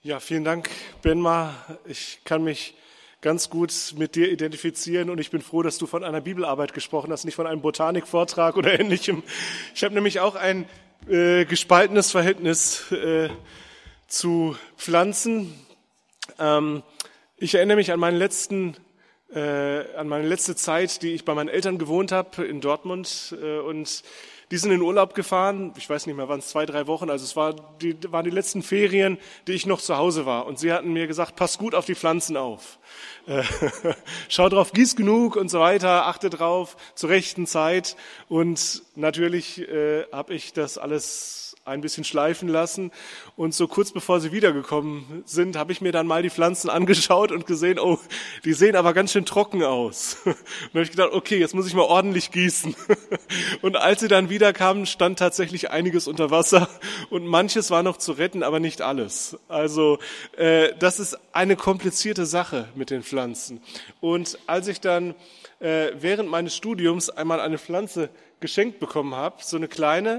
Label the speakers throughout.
Speaker 1: Ja, vielen Dank, Benma. Ich kann mich ganz gut mit dir identifizieren und ich bin froh, dass du von einer Bibelarbeit gesprochen hast, nicht von einem Botanikvortrag oder Ähnlichem. Ich habe nämlich auch ein gespaltenes Verhältnis zu Pflanzen. Ich erinnere mich an meine letzte Zeit, die ich bei meinen Eltern gewohnt habe in Dortmund, und die sind in Urlaub gefahren. Ich weiß nicht mehr, waren es 2-3 Wochen. Also es waren die letzten Ferien, die ich noch zu Hause war. Und sie hatten mir gesagt, pass gut auf die Pflanzen auf. Schau drauf, gieß genug und so weiter, achte drauf zur rechten Zeit. Und natürlich habe ich das alles ein bisschen schleifen lassen. Und so kurz bevor sie wiedergekommen sind, habe ich mir dann mal die Pflanzen angeschaut und gesehen, oh, die sehen aber ganz schön trocken aus. Und dann habe ich gedacht, okay, jetzt muss ich mal ordentlich gießen. Und als sie dann wiederkamen, stand tatsächlich einiges unter Wasser und manches war noch zu retten, aber nicht alles. Also das ist eine komplizierte Sache mit den Pflanzen. Und als ich dann während meines Studiums einmal eine Pflanze geschenkt bekommen habe, so eine kleine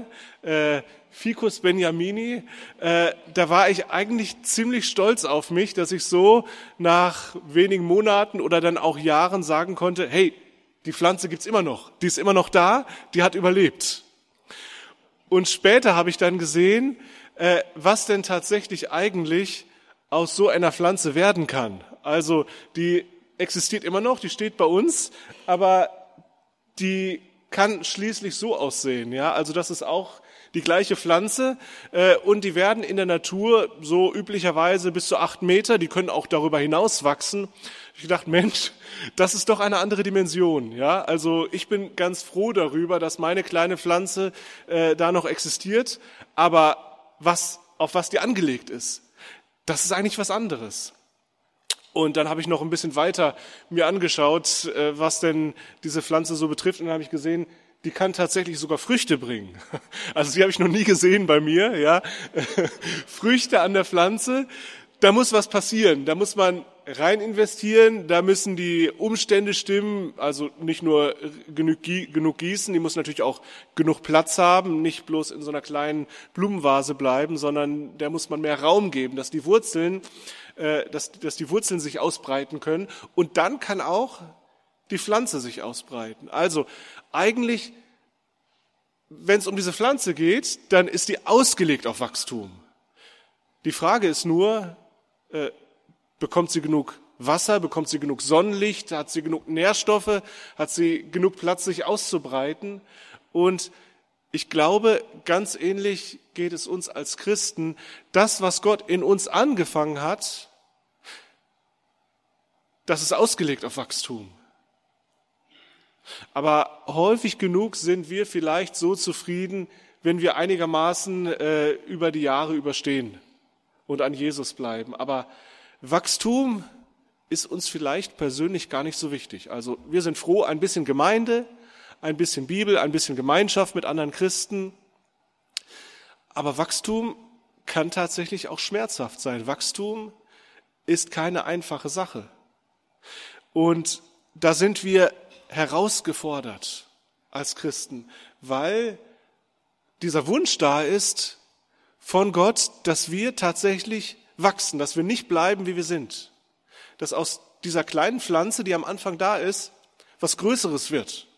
Speaker 1: Ficus benjamini, da war ich eigentlich ziemlich stolz auf mich, dass ich so nach wenigen Monaten oder dann auch Jahren sagen konnte, hey, die Pflanze gibt's immer noch, die ist immer noch da, die hat überlebt. Und später habe ich dann gesehen, was denn tatsächlich eigentlich aus so einer Pflanze werden kann. Also die existiert immer noch, die steht bei uns, aber die kann schließlich so aussehen, ja. Also das ist auch die gleiche Pflanze und die werden in der Natur so üblicherweise bis zu 8 Meter, die können auch darüber hinaus wachsen. Ich dachte, Mensch, das ist doch eine andere Dimension, ja. Also ich bin ganz froh darüber, dass meine kleine Pflanze da noch existiert, aber auf was die angelegt ist, das ist eigentlich was anderes. Und dann habe ich noch ein bisschen weiter mir angeschaut, was denn diese Pflanze so betrifft. Und dann habe ich gesehen, die kann tatsächlich sogar Früchte bringen. Also die habe ich noch nie gesehen bei mir. Ja, Früchte an der Pflanze, da muss was passieren. Da muss man rein investieren, da müssen die Umstände stimmen. Also nicht nur genug gießen, die muss natürlich auch genug Platz haben, nicht bloß in so einer kleinen Blumenvase bleiben, sondern da muss man mehr Raum geben, dass die Wurzeln sich ausbreiten können. Und dann kann auch die Pflanze sich ausbreiten. Also eigentlich, wenn es um diese Pflanze geht, dann ist die ausgelegt auf Wachstum. Die Frage ist nur, bekommt sie genug Wasser, bekommt sie genug Sonnenlicht, hat sie genug Nährstoffe, hat sie genug Platz, sich auszubreiten? Und ich glaube, ganz ähnlich geht es uns als Christen. Das, was Gott in uns angefangen hat, das ist ausgelegt auf Wachstum. Aber häufig genug sind wir vielleicht so zufrieden, wenn wir einigermaßen über die Jahre überstehen und an Jesus bleiben. Aber Wachstum ist uns vielleicht persönlich gar nicht so wichtig. Also wir sind froh, ein bisschen Gemeinde, ein bisschen Bibel, ein bisschen Gemeinschaft mit anderen Christen. Aber Wachstum kann tatsächlich auch schmerzhaft sein. Wachstum ist keine einfache Sache. Und da sind wir herausgefordert als Christen, weil dieser Wunsch da ist von Gott, dass wir tatsächlich wachsen, dass wir nicht bleiben, wie wir sind. Dass aus dieser kleinen Pflanze, die am Anfang da ist, was Größeres wird.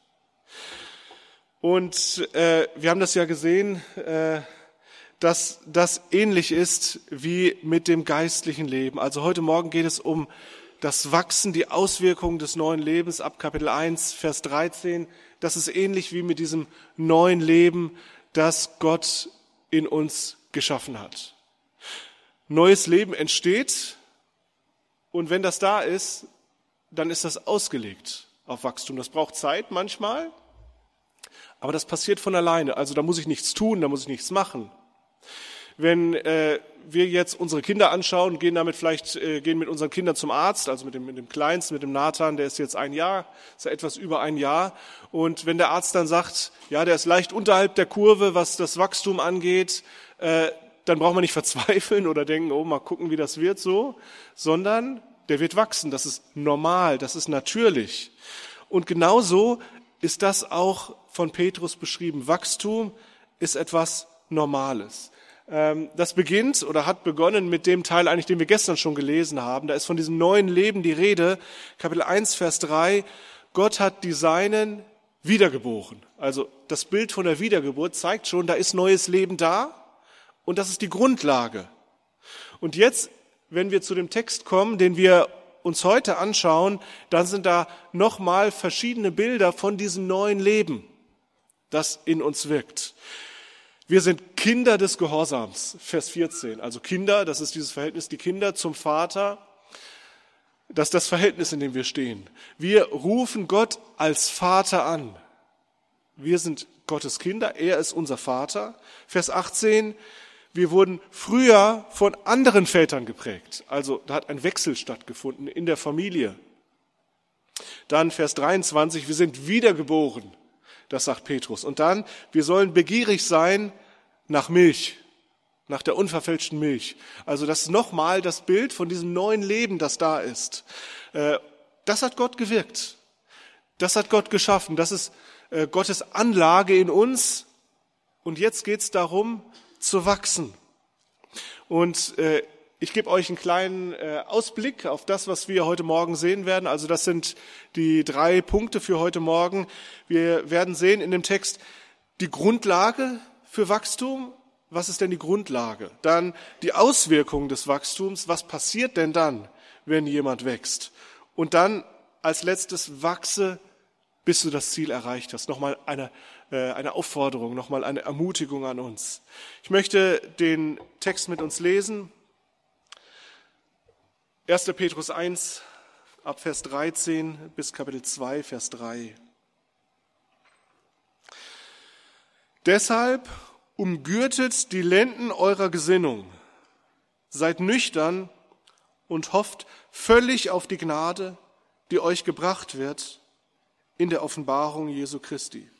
Speaker 1: Und wir haben das ja gesehen, dass das ähnlich ist wie mit dem geistlichen Leben. Also heute Morgen geht es um das Wachsen, die Auswirkungen des neuen Lebens ab Kapitel 1, Vers 13. Das ist ähnlich wie mit diesem neuen Leben, das Gott in uns geschaffen hat. Neues Leben entsteht und wenn das da ist, dann ist das ausgelegt auf Wachstum. Das braucht Zeit manchmal, aber das passiert von alleine. Also da muss ich nichts tun, da muss ich nichts machen. Wenn wir jetzt unsere Kinder anschauen, gehen mit unseren Kindern zum Arzt, also mit dem Kleinsten, mit dem Nathan, der ist jetzt 1 Jahr, ist ja etwas über 1 Jahr. Und wenn der Arzt dann sagt, ja, der ist leicht unterhalb der Kurve, was das Wachstum angeht, dann braucht man nicht verzweifeln oder denken, oh, mal gucken, wie das wird so, sondern der wird wachsen. Das ist normal, das ist natürlich. Und genauso ist das auch von Petrus beschrieben. Wachstum ist etwas Normales. Das beginnt oder hat begonnen mit dem Teil eigentlich, den wir gestern schon gelesen haben. Da ist von diesem neuen Leben die Rede. Kapitel 1, Vers 3. Gott hat die Seinen wiedergeboren. Also das Bild von der Wiedergeburt zeigt schon, da ist neues Leben da und das ist die Grundlage. Und jetzt, wenn wir zu dem Text kommen, den wir uns heute anschauen, dann sind da nochmal verschiedene Bilder von diesem neuen Leben, das in uns wirkt. Wir sind Kinder des Gehorsams, Vers 14. Also Kinder, das ist dieses Verhältnis, die Kinder zum Vater, das ist das Verhältnis, in dem wir stehen. Wir rufen Gott als Vater an. Wir sind Gottes Kinder, er ist unser Vater. Vers 18, wir wurden früher von anderen Vätern geprägt. Also da hat ein Wechsel stattgefunden in der Familie. Dann Vers 23, wir sind wiedergeboren. Das sagt Petrus. Und dann, wir sollen begierig sein nach Milch, nach der unverfälschten Milch. Also das ist nochmal das Bild von diesem neuen Leben, das da ist. Das hat Gott gewirkt. Das hat Gott geschaffen. Das ist Gottes Anlage in uns. Und jetzt geht es darum, zu wachsen. Und ich gebe euch einen kleinen Ausblick auf das, was wir heute Morgen sehen werden. Also das sind die 3 Punkte für heute Morgen. Wir werden sehen in dem Text die Grundlage für Wachstum. Was ist denn die Grundlage? Dann die Auswirkungen des Wachstums. Was passiert denn dann, wenn jemand wächst? Und dann als letztes wachse, bis du das Ziel erreicht hast. Nochmal eine Aufforderung, nochmal eine Ermutigung an uns. Ich möchte den Text mit uns lesen. 1. Petrus 1, ab Vers 13 bis Kapitel 2, Vers 3. Deshalb umgürtet die Lenden eurer Gesinnung, seid nüchtern und hofft völlig auf die Gnade, die euch gebracht wird in der Offenbarung Jesu Christi.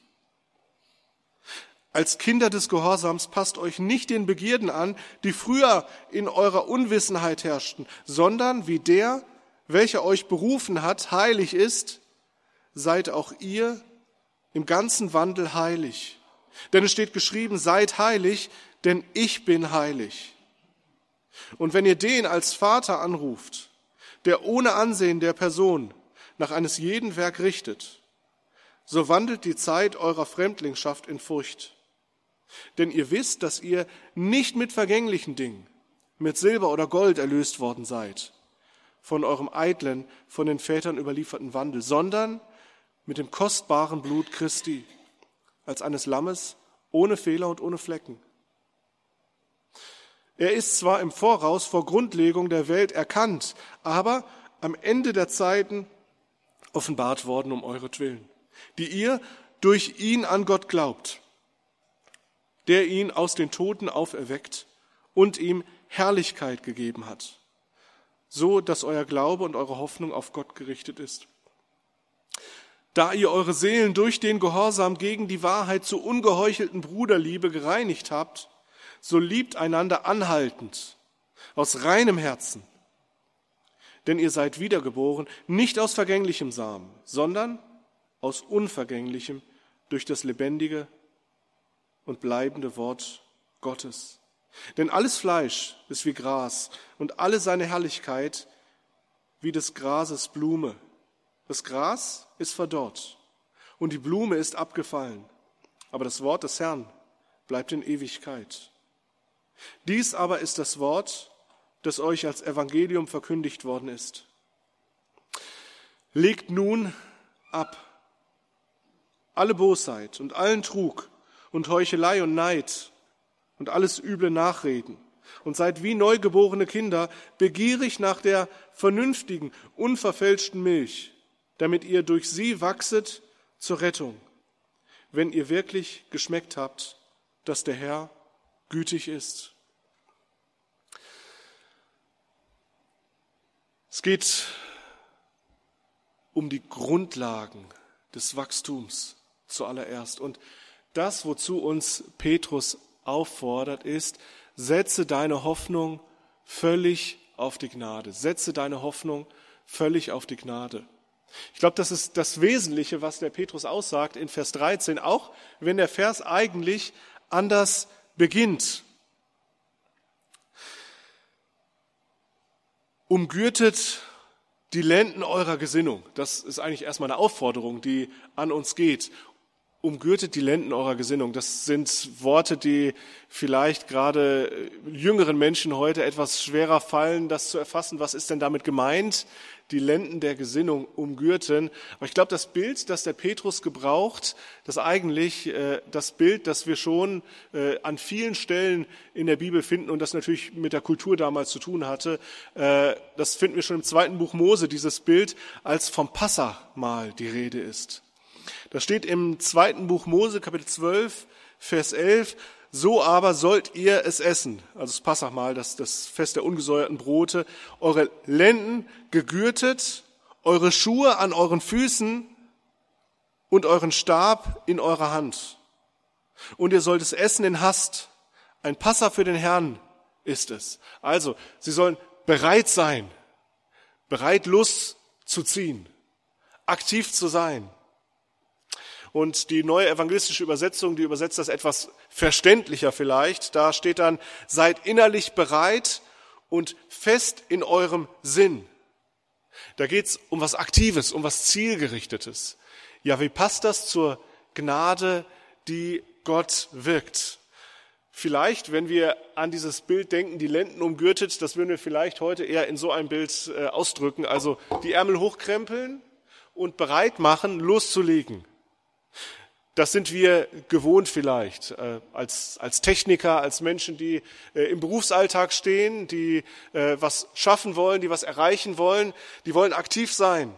Speaker 1: Als Kinder des Gehorsams passt euch nicht den Begierden an, die früher in eurer Unwissenheit herrschten, sondern wie der, welcher euch berufen hat, heilig ist, seid auch ihr im ganzen Wandel heilig. Denn es steht geschrieben, seid heilig, denn ich bin heilig. Und wenn ihr den als Vater anruft, der ohne Ansehen der Person nach eines jeden Werk richtet, so wandelt die Zeit eurer Fremdlingschaft in Furcht. Denn ihr wisst, dass ihr nicht mit vergänglichen Dingen, mit Silber oder Gold erlöst worden seid, von eurem eitlen, von den Vätern überlieferten Wandel, sondern mit dem kostbaren Blut Christi, als eines Lammes, ohne Fehler und ohne Flecken. Er ist zwar im Voraus vor Grundlegung der Welt erkannt, aber am Ende der Zeiten offenbart worden um euretwillen, die ihr durch ihn an Gott glaubt, der ihn aus den Toten auferweckt und ihm Herrlichkeit gegeben hat, so dass euer Glaube und eure Hoffnung auf Gott gerichtet ist. Da ihr eure Seelen durch den Gehorsam gegen die Wahrheit zur ungeheuchelten Bruderliebe gereinigt habt, so liebt einander anhaltend, aus reinem Herzen. Denn ihr seid wiedergeboren, nicht aus vergänglichem Samen, sondern aus unvergänglichem durch das lebendige und bleibende Wort Gottes. Denn alles Fleisch ist wie Gras und alle seine Herrlichkeit wie des Grases Blume. Das Gras ist verdorrt und die Blume ist abgefallen, aber das Wort des Herrn bleibt in Ewigkeit. Dies aber ist das Wort, das euch als Evangelium verkündigt worden ist. Legt nun ab alle Bosheit und allen Trug und Heuchelei und Neid und alles üble Nachreden und seid wie neugeborene Kinder begierig nach der vernünftigen, unverfälschten Milch, damit ihr durch sie wachset zur Rettung, wenn ihr wirklich geschmeckt habt, dass der Herr gütig ist. Es geht um die Grundlagen des Wachstums zuallererst. Und das, wozu uns Petrus auffordert, ist, setze deine Hoffnung völlig auf die Gnade. Setze deine Hoffnung völlig auf die Gnade. Ich glaube, das ist das Wesentliche, was der Petrus aussagt in Vers 13, auch wenn der Vers eigentlich anders beginnt. Umgürtet die Lenden eurer Gesinnung. Das ist eigentlich erstmal eine Aufforderung, die an uns geht. Umgürtet die Lenden eurer Gesinnung. Das sind Worte, die vielleicht gerade jüngeren Menschen heute etwas schwerer fallen, das zu erfassen. Was ist denn damit gemeint? Die Lenden der Gesinnung umgürten. Aber ich glaube, das Bild, das der Petrus gebraucht, das eigentlich das Bild, das wir schon an vielen Stellen in der Bibel finden und das natürlich mit der Kultur damals zu tun hatte, das finden wir schon im 2. Buch Mose, dieses Bild, als vom Passahmahl die Rede ist. Da steht im 2. Buch Mose, Kapitel 12, Vers 11, so aber sollt ihr es essen, also das Passahmahl, das Fest der ungesäuerten Brote, eure Lenden gegürtet, eure Schuhe an euren Füßen und euren Stab in eurer Hand. Und ihr sollt es essen in Hast, ein Passa für den Herrn ist es. Also, sie sollen bereit sein, bereit Lust zu ziehen, aktiv zu sein. Und die neue evangelistische Übersetzung, die übersetzt das etwas verständlicher vielleicht. Da steht dann, seid innerlich bereit und fest in eurem Sinn. Da geht's um was Aktives, um was Zielgerichtetes. Ja, wie passt das zur Gnade, die Gott wirkt? Vielleicht, wenn wir an dieses Bild denken, die Lenden umgürtet, das würden wir vielleicht heute eher in so einem Bild ausdrücken. Also die Ärmel hochkrempeln und bereit machen, loszulegen. Das sind wir gewohnt vielleicht als Techniker, als Menschen, die im Berufsalltag stehen, die was schaffen wollen, die was erreichen wollen, die wollen aktiv sein.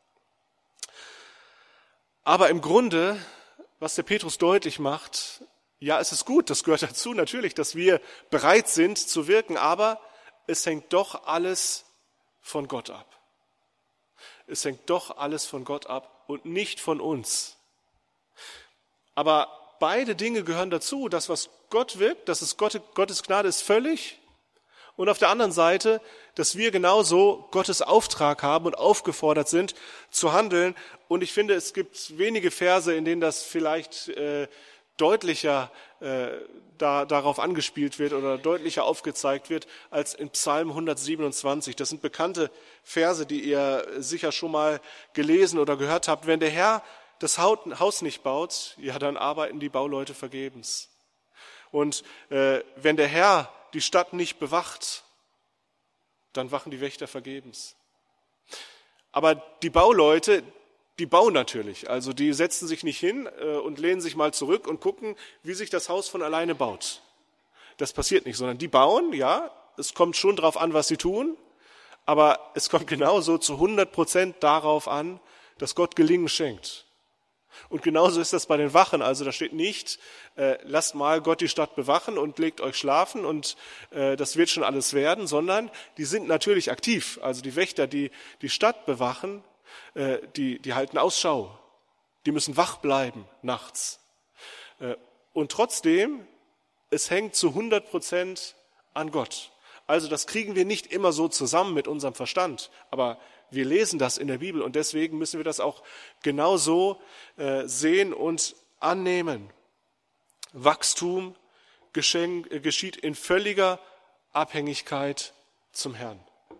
Speaker 1: Aber im Grunde, was der Petrus deutlich macht, ja, es ist gut, das gehört dazu natürlich, dass wir bereit sind zu wirken, aber es hängt doch alles von Gott ab. Es hängt doch alles von Gott ab und nicht von uns. Aber beide Dinge gehören dazu. Das, was Gott wirkt, das ist Gottes Gnade ist völlig. Und auf der anderen Seite, dass wir genauso Gottes Auftrag haben und aufgefordert sind zu handeln. Und ich finde, es gibt wenige Verse, in denen das vielleicht deutlicher darauf angespielt wird oder deutlicher aufgezeigt wird als in Psalm 127. Das sind bekannte Verse, die ihr sicher schon mal gelesen oder gehört habt. Wenn der Herr das Haus nicht baut, ja, dann arbeiten die Bauleute vergebens. Und wenn der Herr die Stadt nicht bewacht, dann wachen die Wächter vergebens. Aber die Bauleute, die bauen natürlich. Also die setzen sich nicht hin und lehnen sich mal zurück und gucken, wie sich das Haus von alleine baut. Das passiert nicht, sondern die bauen, ja, es kommt schon darauf an, was sie tun, aber es kommt genauso zu 100% darauf an, dass Gott Gelingen schenkt. Und genauso ist das bei den Wachen. Also da steht nicht, lasst mal Gott die Stadt bewachen und legt euch schlafen und das wird schon alles werden, sondern die sind natürlich aktiv. Also die Wächter, die die Stadt bewachen, die halten Ausschau. Die müssen wach bleiben nachts. Und trotzdem, es hängt zu 100% an Gott. Also das kriegen wir nicht immer so zusammen mit unserem Verstand, aber wir lesen das in der Bibel und deswegen müssen wir das auch genauso sehen und annehmen. Wachstum geschieht in völliger Abhängigkeit zum Herrn.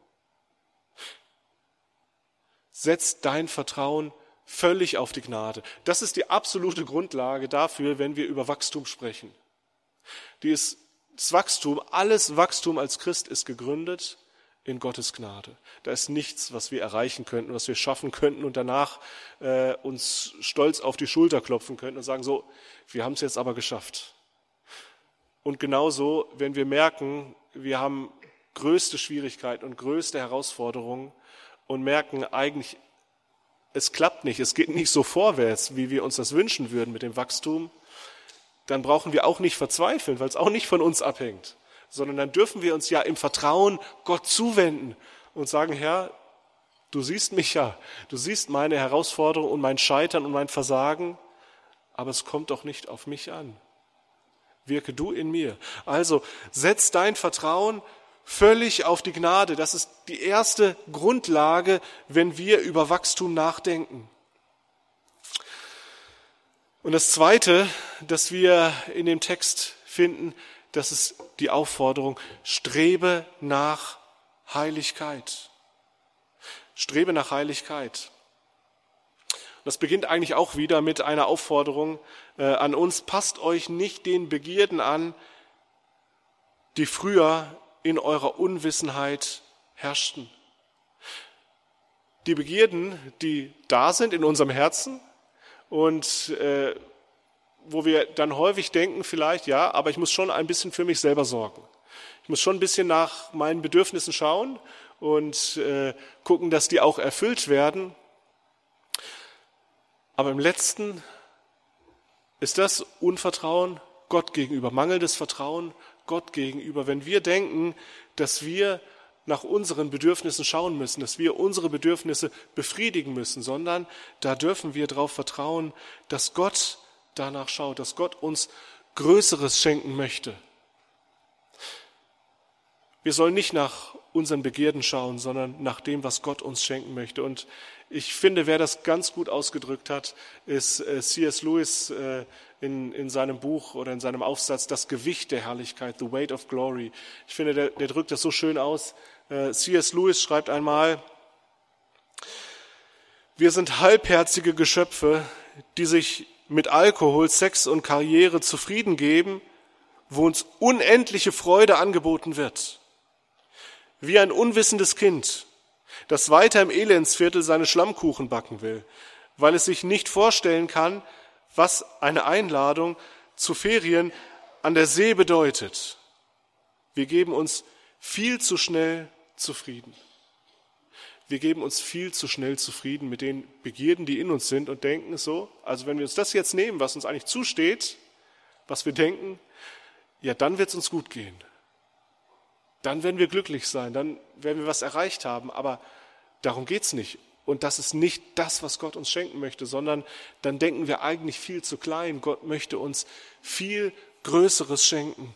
Speaker 1: Setz dein Vertrauen völlig auf die Gnade. Das ist die absolute Grundlage dafür, wenn wir über Wachstum sprechen. Das Wachstum, alles Wachstum als Christ ist gegründet in Gottes Gnade. Da ist nichts, was wir erreichen könnten, was wir schaffen könnten und danach uns stolz auf die Schulter klopfen könnten und sagen, so, wir haben es jetzt aber geschafft. Und genauso, wenn wir merken, wir haben größte Schwierigkeiten und größte Herausforderungen und merken eigentlich, es klappt nicht, es geht nicht so vorwärts, wie wir uns das wünschen würden mit dem Wachstum, dann brauchen wir auch nicht verzweifeln, weil es auch nicht von uns abhängt, sondern dann dürfen wir uns ja im Vertrauen Gott zuwenden und sagen, Herr, du siehst mich ja, du siehst meine Herausforderung und mein Scheitern und mein Versagen, aber es kommt doch nicht auf mich an. Wirke du in mir. Also setz dein Vertrauen völlig auf die Gnade. Das ist die erste Grundlage, wenn wir über Wachstum nachdenken. Und das Zweite, das wir in dem Text finden, das ist die Aufforderung, strebe nach Heiligkeit. Strebe nach Heiligkeit. Das beginnt eigentlich auch wieder mit einer Aufforderung an uns, passt euch nicht den Begierden an, die früher in eurer Unwissenheit herrschten. Die Begierden, die da sind in unserem Herzen und wo wir dann häufig denken vielleicht, ja, aber ich muss schon ein bisschen für mich selber sorgen. Ich muss schon ein bisschen nach meinen Bedürfnissen schauen und gucken, dass die auch erfüllt werden. Aber im Letzten ist das Unvertrauen Gott gegenüber, mangelndes Vertrauen Gott gegenüber. Wenn wir denken, dass wir nach unseren Bedürfnissen schauen müssen, dass wir unsere Bedürfnisse befriedigen müssen, sondern da dürfen wir darauf vertrauen, dass Gott danach schaut, dass Gott uns Größeres schenken möchte. Wir sollen nicht nach unseren Begierden schauen, sondern nach dem, was Gott uns schenken möchte. Und ich finde, wer das ganz gut ausgedrückt hat, ist C.S. Lewis in seinem Buch oder in seinem Aufsatz Das Gewicht der Herrlichkeit, The Weight of Glory. Ich finde, der drückt das so schön aus. C.S. Lewis schreibt einmal: Wir sind halbherzige Geschöpfe, die sich mit Alkohol, Sex und Karriere zufrieden geben, wo uns unendliche Freude angeboten wird. Wie ein unwissendes Kind, das weiter im Elendsviertel seine Schlammkuchen backen will, weil es sich nicht vorstellen kann, was eine Einladung zu Ferien an der See bedeutet. Wir geben uns viel zu schnell zufrieden. Wir geben uns viel zu schnell zufrieden mit den Begierden, die in uns sind und denken so, also wenn wir uns das jetzt nehmen, was uns eigentlich zusteht, was wir denken, ja, dann wird es uns gut gehen. Dann werden wir glücklich sein, dann werden wir was erreicht haben, aber darum geht's nicht. Und das ist nicht das, was Gott uns schenken möchte, sondern dann denken wir eigentlich viel zu klein. Gott möchte uns viel Größeres schenken.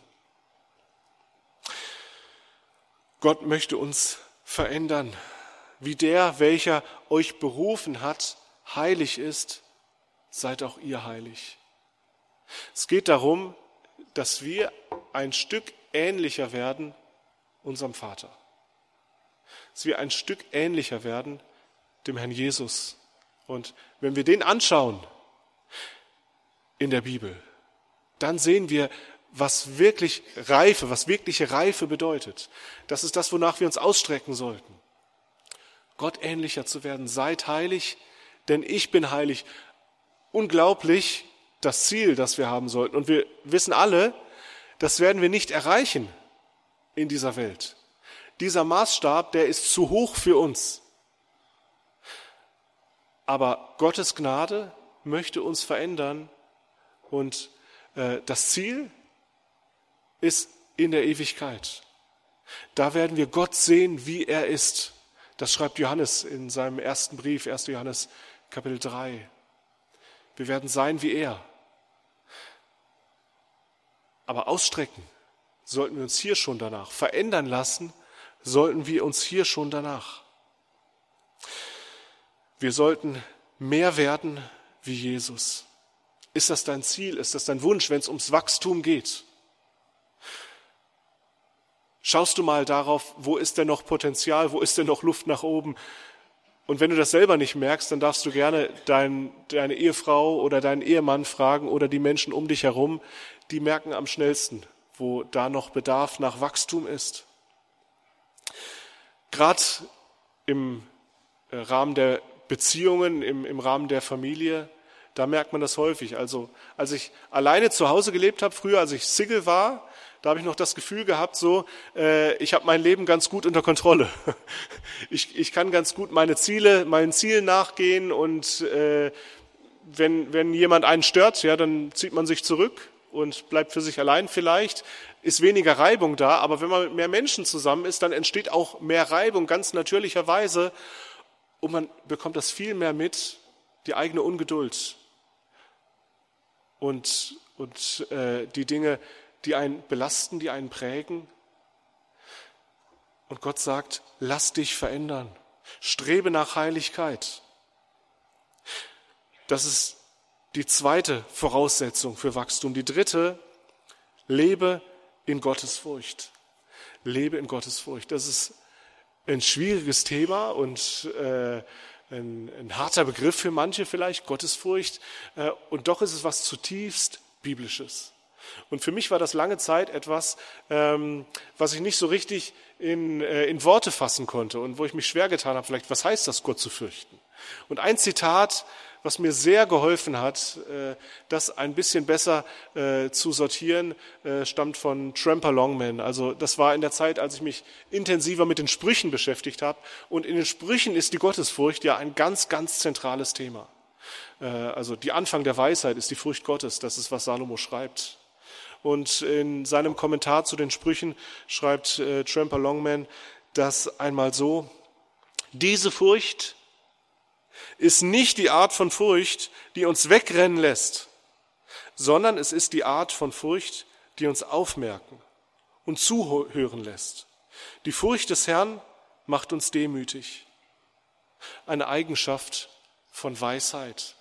Speaker 1: Gott möchte uns verändern, wie der, welcher euch berufen hat, heilig ist, seid auch ihr heilig. Es geht darum, dass wir ein Stück ähnlicher werden unserem Vater. Dass wir ein Stück ähnlicher werden dem Herrn Jesus. Und wenn wir den anschauen in der Bibel, dann sehen wir, was wirkliche Reife bedeutet. Das ist das, wonach wir uns ausstrecken sollten. Gott ähnlicher zu werden. Seid heilig, denn ich bin heilig. Unglaublich das Ziel, das wir haben sollten. Und wir wissen alle, das werden wir nicht erreichen in dieser Welt. Dieser Maßstab, der ist zu hoch für uns. Aber Gottes Gnade möchte uns verändern und das Ziel ist in der Ewigkeit. Da werden wir Gott sehen, wie er ist. Das schreibt Johannes in seinem ersten Brief, 1. Johannes Kapitel 3. Wir werden sein wie er. Aber ausstrecken sollten wir uns hier schon danach. Verändern lassen sollten wir uns hier schon danach. Wir sollten mehr werden wie Jesus. Ist das dein Ziel? Ist das dein Wunsch, wenn es ums Wachstum geht? Schaust du mal darauf, wo ist denn noch Potenzial, wo ist denn noch Luft nach oben? Und wenn du das selber nicht merkst, dann darfst du gerne deine Ehefrau oder deinen Ehemann fragen oder die Menschen um dich herum, die merken am schnellsten, wo da noch Bedarf nach Wachstum ist. Gerade im Rahmen der Beziehungen, im Rahmen der Familie, da merkt man das häufig. Also als ich alleine zu Hause gelebt habe, früher als ich Single war, da habe ich noch das Gefühl gehabt, ich habe mein Leben ganz gut unter Kontrolle. Ich kann ganz gut meinen Zielen nachgehen und wenn jemand einen stört, ja, dann zieht man sich zurück und bleibt für sich allein vielleicht, ist weniger Reibung da, aber wenn man mit mehr Menschen zusammen ist, dann entsteht auch mehr Reibung, ganz natürlicherweise, und man bekommt das viel mehr mit, die eigene Ungeduld und die Dinge, die einen belasten, die einen prägen. Und Gott sagt, lass dich verändern, strebe nach Heiligkeit. Das ist die zweite Voraussetzung für Wachstum. Die dritte, lebe in Gottes Furcht. Lebe in Gottes Furcht. Das ist ein schwieriges Thema und ein harter Begriff für manche vielleicht, Gottesfurcht. Und doch ist es was zutiefst Biblisches. Und für mich war das lange Zeit etwas, was ich nicht so richtig in Worte fassen konnte und wo ich mich schwer getan habe, vielleicht, was heißt das, Gott zu fürchten? Und ein Zitat, was mir sehr geholfen hat, das ein bisschen besser zu sortieren, stammt von Tramper Longman. Also das war in der Zeit, als ich mich intensiver mit den Sprüchen beschäftigt habe. Und in den Sprüchen ist die Gottesfurcht ja ein ganz, ganz zentrales Thema. Also die Anfang der Weisheit ist die Furcht Gottes. Das ist, was Salomo schreibt. Und in seinem Kommentar zu den Sprüchen schreibt Tramper Longman das einmal so: Diese Furcht ist nicht die Art von Furcht, die uns wegrennen lässt, sondern es ist die Art von Furcht, die uns aufmerken und zuhören lässt. Die Furcht des Herrn macht uns demütig. Eine Eigenschaft von Weisheit.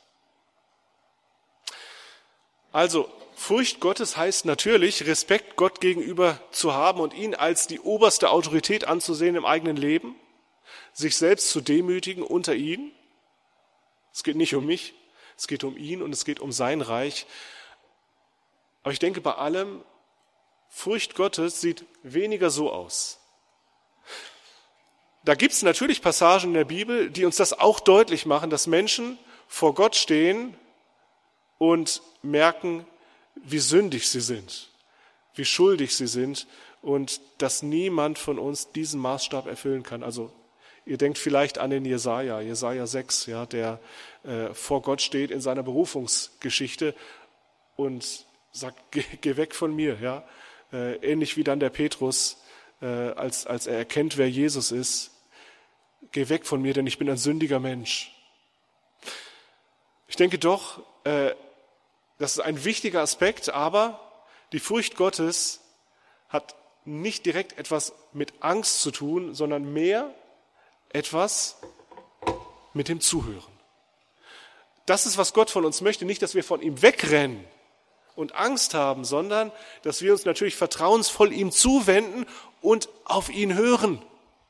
Speaker 1: Also, Furcht Gottes heißt natürlich, Respekt Gott gegenüber zu haben und ihn als die oberste Autorität anzusehen im eigenen Leben, sich selbst zu demütigen unter ihn. Es geht nicht um mich, es geht um ihn und es geht um sein Reich. Aber ich denke bei allem, Furcht Gottes sieht weniger so aus. Da gibt es natürlich Passagen in der Bibel, die uns das auch deutlich machen, dass Menschen vor Gott stehen und merken, wie sündig sie sind, wie schuldig sie sind und dass niemand von uns diesen Maßstab erfüllen kann. Also ihr denkt vielleicht an den Jesaja 6, ja, der vor Gott steht in seiner Berufungsgeschichte und sagt, geh weg von mir. Ja. Ähnlich wie dann der Petrus, als er erkennt, wer Jesus ist. Geh weg von mir, denn ich bin ein sündiger Mensch. Ich denke doch, das ist ein wichtiger Aspekt, aber die Furcht Gottes hat nicht direkt etwas mit Angst zu tun, sondern mehr etwas mit dem Zuhören. Das ist, was Gott von uns möchte. Nicht, dass wir von ihm wegrennen und Angst haben, sondern dass wir uns natürlich vertrauensvoll ihm zuwenden und auf ihn hören.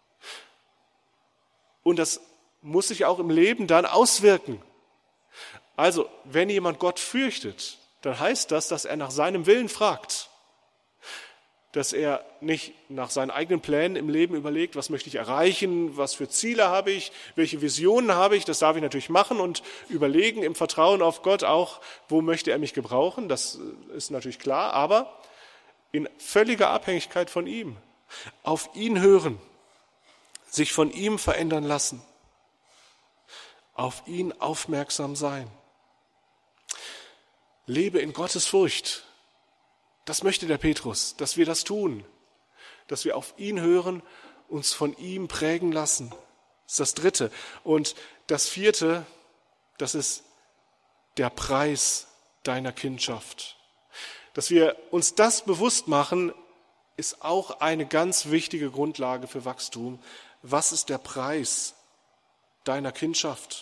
Speaker 1: Und das muss sich auch im Leben dann auswirken. Also, wenn jemand Gott fürchtet, dann heißt das, dass er nach seinem Willen fragt. Dass er nicht nach seinen eigenen Plänen im Leben überlegt, was möchte ich erreichen, was für Ziele habe ich, welche Visionen habe ich, das darf ich natürlich machen und überlegen im Vertrauen auf Gott auch, wo möchte er mich gebrauchen, das ist natürlich klar, aber in völliger Abhängigkeit von ihm, auf ihn hören, sich von ihm verändern lassen, auf ihn aufmerksam sein. Lebe in Gottes Furcht. Das möchte der Petrus, dass wir das tun, dass wir auf ihn hören, uns von ihm prägen lassen. Das ist das Dritte. Und das Vierte, das ist der Preis deiner Kindschaft. Dass wir uns das bewusst machen, ist auch eine ganz wichtige Grundlage für Wachstum. Was ist der Preis deiner Kindschaft?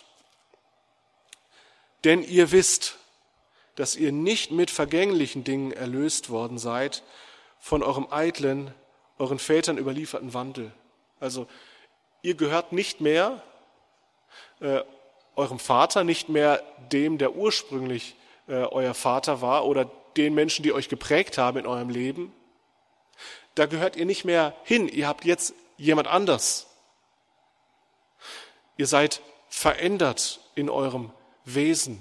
Speaker 1: Denn ihr wisst, dass ihr nicht mit vergänglichen Dingen erlöst worden seid von eurem eitlen, euren Vätern überlieferten Wandel. Also ihr gehört nicht mehr eurem Vater, nicht mehr dem, der ursprünglich euer Vater war oder den Menschen, die euch geprägt haben in eurem Leben. Da gehört ihr nicht mehr hin, ihr habt jetzt jemand anders. Ihr seid verändert in eurem Wesen.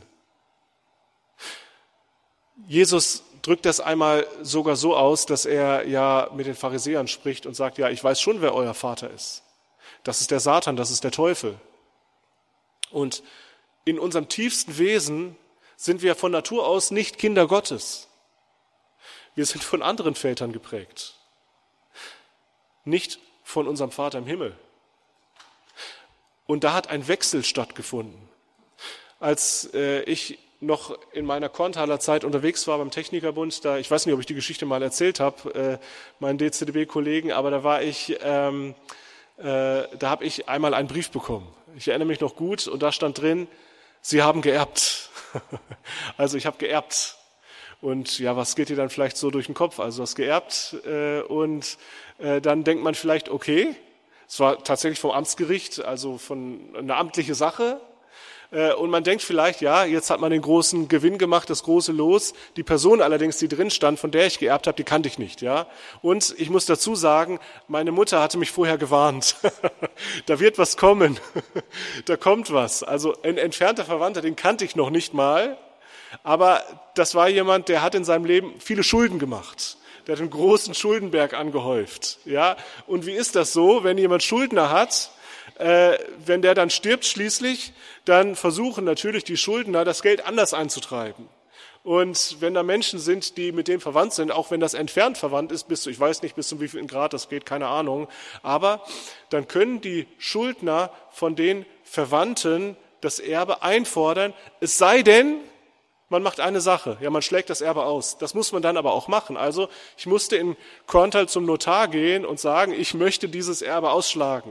Speaker 1: Jesus drückt das einmal sogar so aus, dass er ja mit den Pharisäern spricht und sagt, ja, ich weiß schon, wer euer Vater ist. Das ist der Satan, das ist der Teufel. Und in unserem tiefsten Wesen sind wir von Natur aus nicht Kinder Gottes. Wir sind von anderen Vätern geprägt, nicht von unserem Vater im Himmel. Und da hat ein Wechsel stattgefunden. Als ich noch in meiner Kornthaler Zeit unterwegs war beim Technikerbund, da, ich weiß nicht, ob ich die Geschichte mal erzählt habe, meinen DZDB-Kollegen, aber da habe ich einmal einen Brief bekommen. Ich erinnere mich noch gut und da stand drin, Sie haben geerbt. Also ich habe geerbt. Und ja, was geht dir dann vielleicht so durch den Kopf? Also du hast geerbt und dann denkt man vielleicht, okay, Es war tatsächlich vom Amtsgericht, also von einer amtliche Sache. Und man denkt vielleicht, ja, jetzt hat man den großen Gewinn gemacht, das große Los. Die Person allerdings, die drin stand, von der ich geerbt habe, die kannte ich nicht, ja. Und ich muss dazu sagen, meine Mutter hatte mich vorher gewarnt. Da wird was kommen. Da kommt was. Also ein entfernter Verwandter, den kannte ich noch nicht mal. Aber das war jemand, der hat in seinem Leben viele Schulden gemacht. Der hat einen großen Schuldenberg angehäuft, ja. Und wie ist das so, wenn jemand Schuldner hat? Wenn der dann stirbt schließlich, dann versuchen natürlich die Schuldner, das Geld anders einzutreiben. Und wenn da Menschen sind, die mit dem verwandt sind, auch wenn das entfernt verwandt ist, ich weiß nicht, bis zu wie viel Grad das geht, keine Ahnung, aber dann können die Schuldner von den Verwandten das Erbe einfordern, es sei denn, man macht eine Sache, ja, man schlägt das Erbe aus. Das muss man dann aber auch machen. Also ich musste in Korntal zum Notar gehen und sagen, ich möchte dieses Erbe ausschlagen.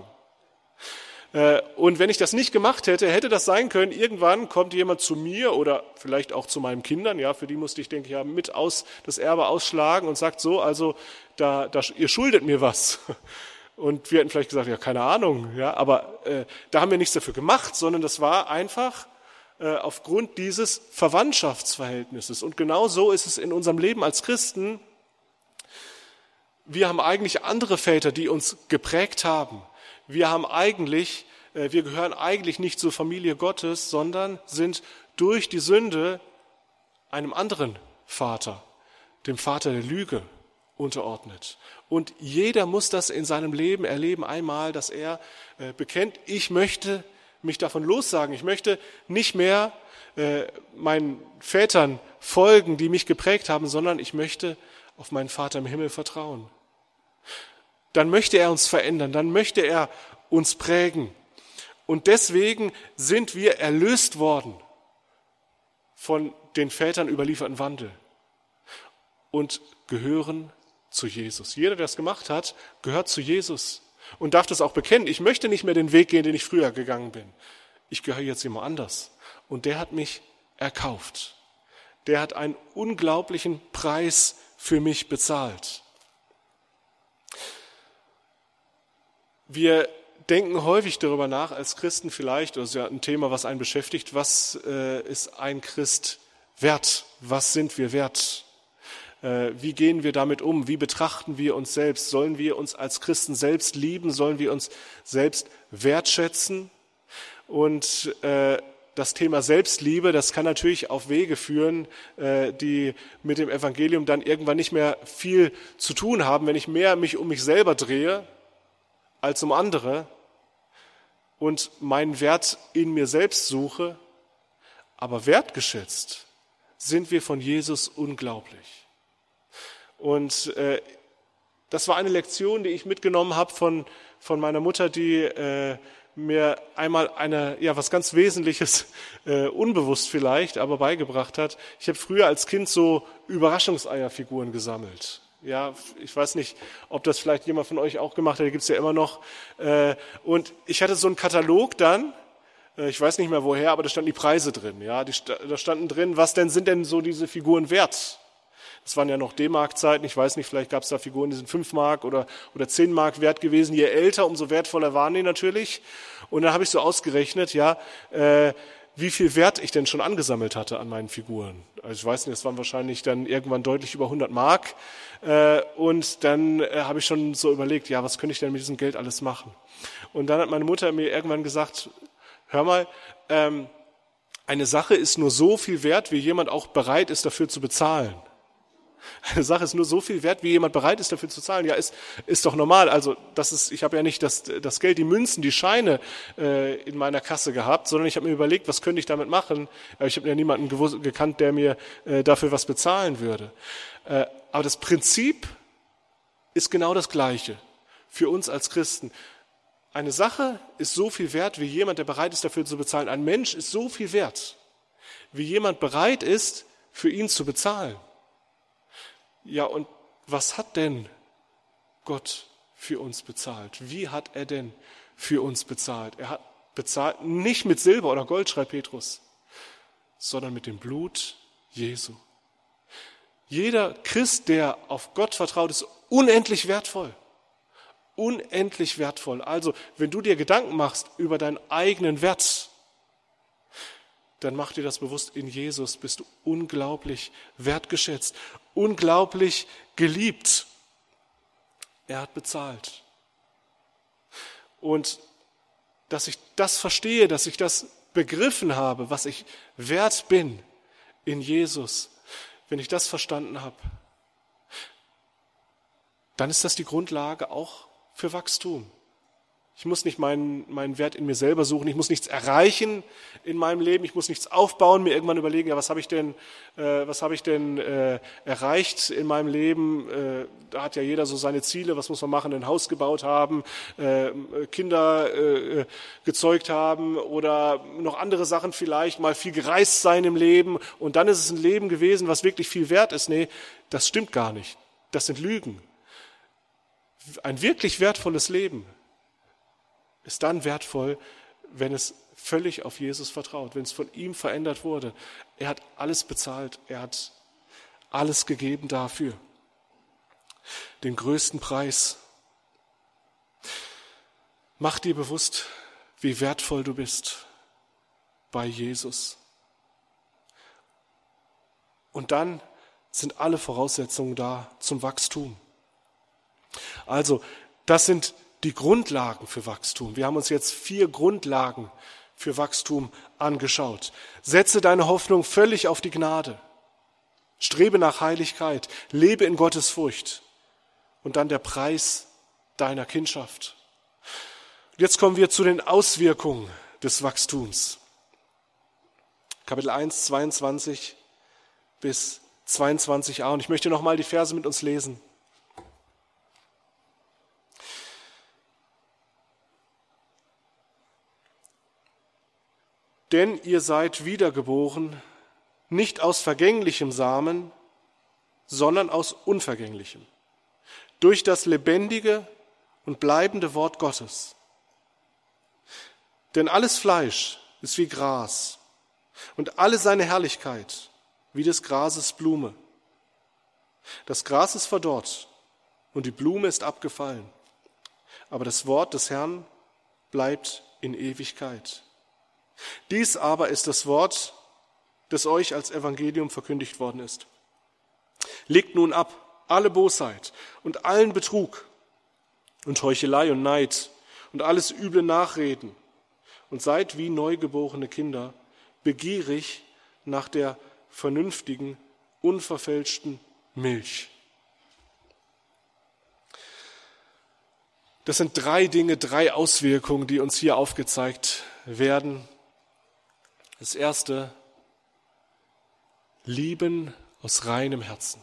Speaker 1: Und wenn ich das nicht gemacht hätte, hätte das sein können, irgendwann kommt jemand zu mir oder vielleicht auch zu meinen Kindern, ja, für die musste ich, denke ich, ja, das Erbe ausschlagen und sagt so, also ihr schuldet mir was. Und wir hätten vielleicht gesagt, ja, keine Ahnung, ja, aber da haben wir nichts dafür gemacht, sondern das war einfach aufgrund dieses Verwandtschaftsverhältnisses. Und genau so ist es in unserem Leben als Christen. Wir haben eigentlich andere Väter, die uns geprägt haben. Wir gehören eigentlich nicht zur Familie Gottes, sondern sind durch die Sünde einem anderen Vater, dem Vater der Lüge, unterordnet. Und jeder muss das in seinem Leben erleben, einmal, dass er bekennt, ich möchte mich davon lossagen, ich möchte nicht mehr meinen Vätern folgen, die mich geprägt haben, sondern ich möchte auf meinen Vater im Himmel vertrauen. Dann möchte er uns verändern, dann möchte er uns prägen. Und deswegen sind wir erlöst worden von den Vätern überlieferten Wandel und gehören zu Jesus. Jeder, der das gemacht hat, gehört zu Jesus und darf das auch bekennen. Ich möchte nicht mehr den Weg gehen, den ich früher gegangen bin. Ich gehöre jetzt jemand anders. Und der hat mich erkauft. Der hat einen unglaublichen Preis für mich bezahlt. Wir denken häufig darüber nach, als Christen vielleicht, das ist ja ein Thema, was einen beschäftigt, was ist ein Christ wert? Was sind wir wert? Wie gehen wir damit um? Wie betrachten wir uns selbst? Sollen wir uns als Christen selbst lieben? Sollen wir uns selbst wertschätzen? Und das Thema Selbstliebe, das kann natürlich auf Wege führen, die mit dem Evangelium dann irgendwann nicht mehr viel zu tun haben, wenn ich mehr mich um mich selber drehe als um andere und meinen Wert in mir selbst suche. Aber wertgeschätzt sind wir von Jesus unglaublich. Und das war eine Lektion, die ich mitgenommen habe von meiner Mutter, die mir einmal was ganz Wesentliches, unbewusst vielleicht, aber beigebracht hat. Ich habe früher als Kind so Überraschungseierfiguren gesammelt. Ja, ich weiß nicht, ob das vielleicht jemand von euch auch gemacht hat, die gibt's ja immer noch. Und ich hatte so einen Katalog dann, ich weiß nicht mehr woher, aber da standen die Preise drin. Ja, da standen drin, was denn sind denn so diese Figuren wert? Das waren ja noch D-Mark-Zeiten, ich weiß nicht, vielleicht gab es da Figuren, die sind 5 Mark oder 10 Mark wert gewesen. Je älter, umso wertvoller waren die natürlich. Und dann habe ich so ausgerechnet, ja, wie viel Wert ich denn schon angesammelt hatte an meinen Figuren. Also ich weiß nicht, das waren wahrscheinlich dann irgendwann deutlich über 100 Mark. Und dann habe ich schon so überlegt, ja, was könnte ich denn mit diesem Geld alles machen? Und dann hat meine Mutter mir irgendwann gesagt, hör mal, eine Sache ist nur so viel wert, wie jemand auch bereit ist, dafür zu bezahlen. Eine Sache ist nur so viel wert, wie jemand bereit ist, dafür zu zahlen. Ja, ist doch normal. Also ich habe ja nicht das Geld, die Münzen, die Scheine in meiner Kasse gehabt, sondern ich habe mir überlegt, was könnte ich damit machen. Ich habe ja niemanden gekannt, der mir dafür was bezahlen würde. Aber das Prinzip ist genau das Gleiche für uns als Christen. Eine Sache ist so viel wert, wie jemand, der bereit ist, dafür zu bezahlen. Ein Mensch ist so viel wert, wie jemand bereit ist, für ihn zu bezahlen. Ja, und was hat denn Gott für uns bezahlt? Wie hat er denn für uns bezahlt? Er hat bezahlt nicht mit Silber oder Gold, schreibt Petrus, sondern mit dem Blut Jesu. Jeder Christ, der auf Gott vertraut, ist unendlich wertvoll. unendlich wertvoll. Also, wenn du dir Gedanken machst über deinen eigenen Wert, dann mach dir das bewusst, in Jesus bist du unglaublich wertgeschätzt, unglaublich geliebt. Er hat bezahlt. Und dass ich das verstehe, dass ich das begriffen habe, was ich wert bin in Jesus, wenn ich das verstanden habe, dann ist das die Grundlage auch für Wachstum. Ich muss nicht meinen Wert in mir selber suchen, ich muss nichts erreichen in meinem Leben, ich muss nichts aufbauen, mir irgendwann überlegen, ja, was habe ich denn erreicht in meinem Leben? Da hat ja jeder so seine Ziele, was muss man machen, ein Haus gebaut haben, Kinder gezeugt haben oder noch andere Sachen vielleicht, mal viel gereist sein im Leben und dann ist es ein Leben gewesen, was wirklich viel wert ist. Nee, das stimmt gar nicht. Das sind Lügen. Ein wirklich wertvolles Leben ist dann wertvoll, wenn es völlig auf Jesus vertraut, wenn es von ihm verändert wurde. Er hat alles bezahlt, er hat alles gegeben dafür. Den größten Preis. Mach dir bewusst, wie wertvoll du bist bei Jesus. Und dann sind alle Voraussetzungen da zum Wachstum. Also, das sind die Grundlagen für Wachstum. Wir haben uns jetzt 4 Grundlagen für Wachstum angeschaut. Setze deine Hoffnung völlig auf die Gnade. Strebe nach Heiligkeit. Lebe in Gottes Furcht. Und dann der Preis deiner Kindschaft. Und jetzt kommen wir zu den Auswirkungen des Wachstums. Kapitel 1, 22 bis 22a. Und ich möchte nochmal die Verse mit uns lesen. Denn ihr seid wiedergeboren, nicht aus vergänglichem Samen, sondern aus unvergänglichem, durch das lebendige und bleibende Wort Gottes. Denn alles Fleisch ist wie Gras und alle seine Herrlichkeit wie des Grases Blume. Das Gras ist verdorrt und die Blume ist abgefallen, aber das Wort des Herrn bleibt in Ewigkeit. Dies aber ist das Wort, das euch als Evangelium verkündigt worden ist. Legt nun ab alle Bosheit und allen Betrug und Heuchelei und Neid und alles üble Nachreden und seid wie neugeborene Kinder, begierig nach der vernünftigen, unverfälschten Milch. Das sind 3 Dinge, 3 Auswirkungen, die uns hier aufgezeigt werden. Das erste, lieben aus reinem Herzen.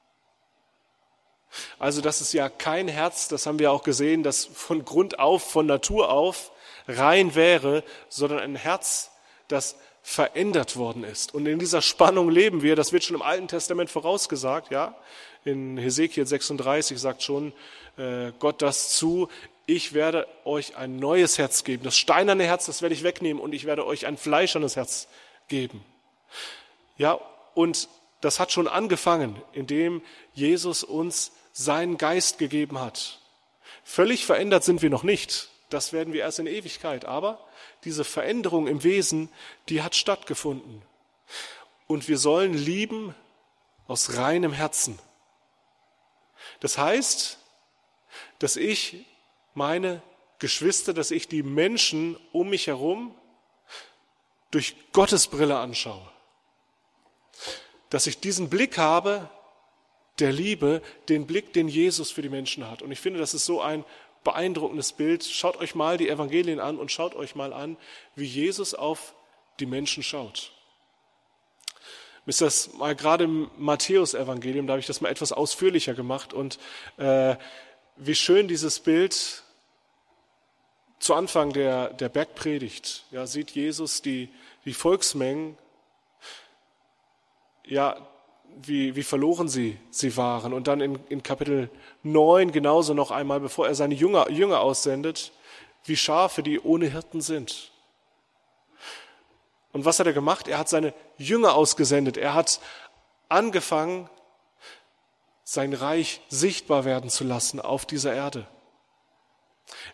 Speaker 1: Also das ist ja kein Herz, das haben wir auch gesehen, das von Grund auf, von Natur auf rein wäre, sondern ein Herz, das verändert worden ist. Und in dieser Spannung leben wir, das wird schon im Alten Testament vorausgesagt, ja. In Hesekiel 36 sagt schon Gott das zu, ich werde euch ein neues Herz geben. Das steinerne Herz, das werde ich wegnehmen und ich werde euch ein fleischernes Herz geben. Ja, und das hat schon angefangen, indem Jesus uns seinen Geist gegeben hat. Völlig verändert sind wir noch nicht. Das werden wir erst in Ewigkeit. Aber diese Veränderung im Wesen, die hat stattgefunden. Und wir sollen lieben aus reinem Herzen. Das heißt, dass ich meine Geschwister, dass ich die Menschen um mich herum durch Gottes Brille anschaue. Dass ich diesen Blick habe der Liebe, den Blick, den Jesus für die Menschen hat. Und ich finde, das ist so ein beeindruckendes Bild. Schaut euch mal die Evangelien an und schaut euch mal an, wie Jesus auf die Menschen schaut. Mir ist das mal gerade im Matthäus-Evangelium, da habe ich das mal etwas ausführlicher gemacht und wie schön dieses Bild zu Anfang der Bergpredigt, ja, sieht Jesus die Volksmengen, ja, wie verloren sie waren. Und dann in Kapitel 9 genauso noch einmal, bevor er seine Jünger aussendet, wie Schafe, die ohne Hirten sind. Und was hat er gemacht? Er hat seine Jünger ausgesendet. Er hat angefangen, sein Reich sichtbar werden zu lassen auf dieser Erde.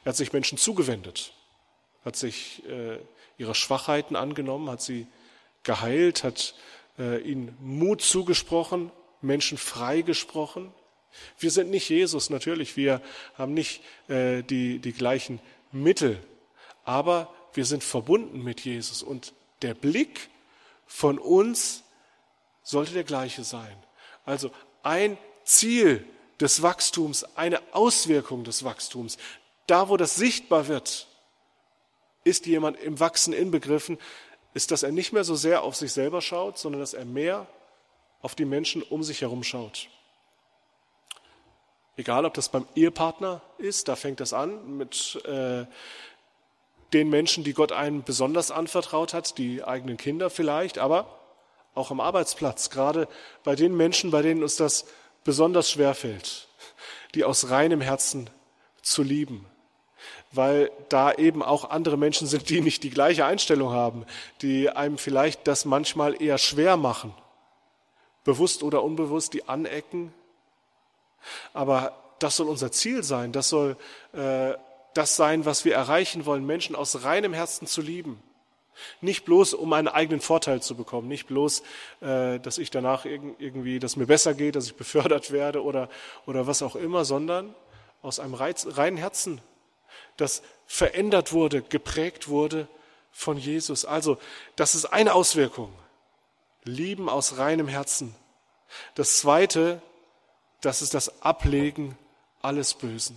Speaker 1: Er hat sich Menschen zugewendet, hat sich ihrer Schwachheiten angenommen, hat sie geheilt, hat ihnen Mut zugesprochen, Menschen freigesprochen. Wir sind nicht Jesus, natürlich, wir haben nicht die gleichen Mittel, aber wir sind verbunden mit Jesus und der Blick von uns sollte der gleiche sein. Also ein Ziel des Wachstums, eine Auswirkung des Wachstums. Da, wo das sichtbar wird, ist jemand im Wachsen inbegriffen, ist, dass er nicht mehr so sehr auf sich selber schaut, sondern dass er mehr auf die Menschen um sich herum schaut. Egal, ob das beim Ehepartner ist, da fängt das an mit den Menschen, die Gott einem besonders anvertraut hat, die eigenen Kinder vielleicht, aber auch am Arbeitsplatz, gerade bei den Menschen, bei denen uns das besonders schwer fällt, die aus reinem Herzen zu lieben, weil da eben auch andere Menschen sind, die nicht die gleiche Einstellung haben, die einem vielleicht das manchmal eher schwer machen, bewusst oder unbewusst, die anecken. Aber das soll unser Ziel sein, das soll das sein, was wir erreichen wollen, Menschen aus reinem Herzen zu lieben. Nicht bloß, um einen eigenen Vorteil zu bekommen, nicht bloß, dass ich danach irgendwie, dass mir besser geht, dass ich befördert werde oder was auch immer, sondern aus einem reinen Herzen, das verändert wurde, geprägt wurde von Jesus. Also, das ist eine Auswirkung. Lieben aus reinem Herzen. Das Zweite, das ist das Ablegen alles Bösen.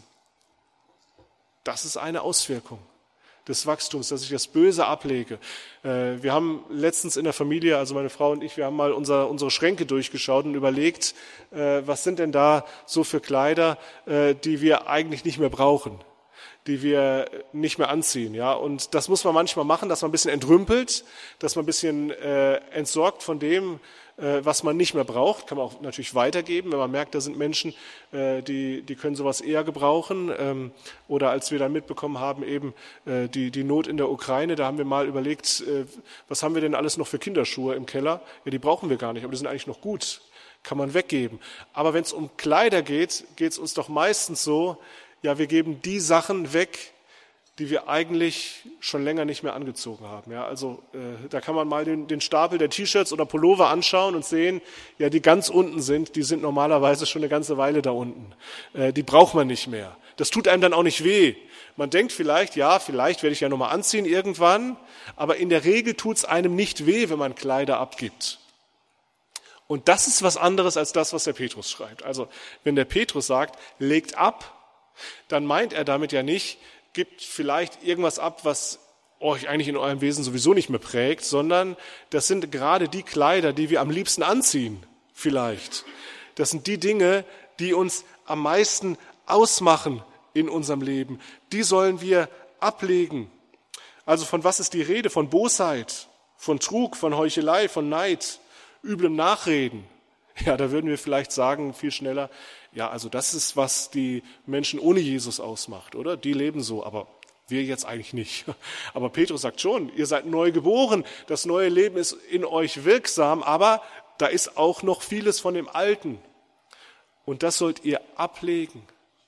Speaker 1: Das ist eine Auswirkung des Wachstums, dass ich das Böse ablege. Wir haben letztens in der Familie, also meine Frau und ich, wir haben mal unsere Schränke durchgeschaut und überlegt, was sind denn da so für Kleider, die wir eigentlich nicht mehr brauchen, die wir nicht mehr anziehen. Ja? Und das muss man manchmal machen, dass man ein bisschen entrümpelt, dass man ein bisschen entsorgt von dem, was man nicht mehr braucht, kann man auch natürlich weitergeben, wenn man merkt, da sind Menschen, die können sowas eher gebrauchen. Oder als wir dann mitbekommen haben, eben die Not in der Ukraine, da haben wir mal überlegt, was haben wir denn alles noch für Kinderschuhe im Keller? Ja, die brauchen wir gar nicht, aber die sind eigentlich noch gut, kann man weggeben. Aber wenn es um Kleider geht, geht es uns doch meistens so, ja, wir geben die Sachen weg, die wir eigentlich schon länger nicht mehr angezogen haben. Ja, also da kann man mal den Stapel der T-Shirts oder Pullover anschauen und sehen, ja, die ganz unten sind, die sind normalerweise schon eine ganze Weile da unten. Die braucht man nicht mehr. Das tut einem dann auch nicht weh. Man denkt vielleicht, ja, vielleicht werde ich ja nochmal anziehen irgendwann, aber in der Regel tut es einem nicht weh, wenn man Kleider abgibt. Und das ist was anderes als das, was der Petrus schreibt. Also wenn der Petrus sagt, legt ab, dann meint er damit ja nicht, gibt vielleicht irgendwas ab, was euch eigentlich in eurem Wesen sowieso nicht mehr prägt, sondern das sind gerade die Kleider, die wir am liebsten anziehen, vielleicht. Das sind die Dinge, die uns am meisten ausmachen in unserem Leben. Die sollen wir ablegen. Also von was ist die Rede? Von Bosheit, von Trug, von Heuchelei, von Neid, üblem Nachreden. Ja, da würden wir vielleicht sagen, viel schneller, ja, also das ist, was die Menschen ohne Jesus ausmacht, oder? Die leben so, aber wir jetzt eigentlich nicht. Aber Petrus sagt schon, ihr seid neu geboren, das neue Leben ist in euch wirksam, aber da ist auch noch vieles von dem Alten. Und das sollt ihr ablegen.